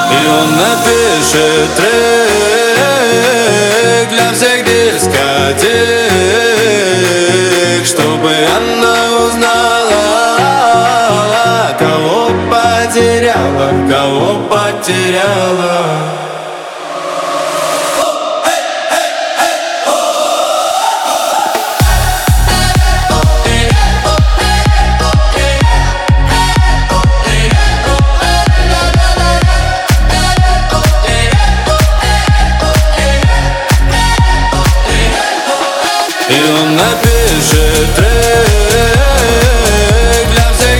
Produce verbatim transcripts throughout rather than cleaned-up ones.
И он напишет трек для всех дискотек, чтобы она узнала, кого потеряла, кого потеряла. И он напишет трек для всех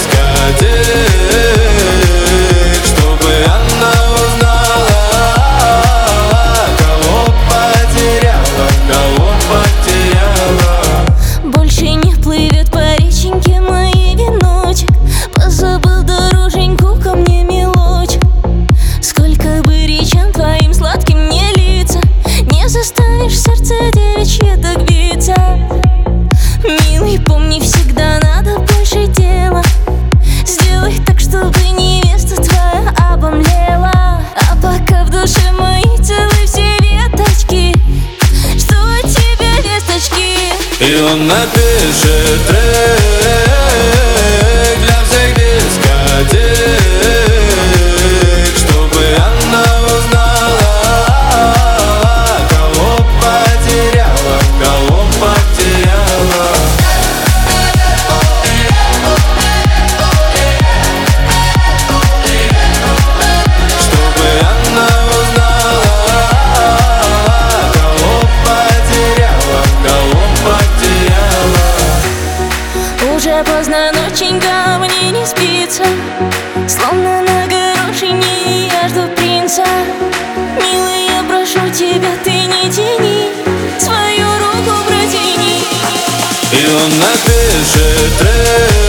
дискотек, чтобы она узнала, кого потеряла, кого потеряла. Больше не плывет по реченьке моей веночек, позабыл дороженьку ко мне, милочек. Сколько бы речен твоим сладким не литься, не заставишь сердце девичье так биться. Милый, помни, всегда надо больше дела. Сделай так, чтобы невеста твоя обомлела. А пока в душе моей целы все веточки, что от тебя весточки. И он напишет трек для всех дискотек, чтобы она узнала, кого потеряла, кого потеряла. Чтобы она узнала, кого потеряла, кого потеряла. Уже поздно, ноченька, мне не спится, словно на горошине я жду принца. Милый, я прошу тебя, ты не тяни, свою руку протяни. И он напишет трек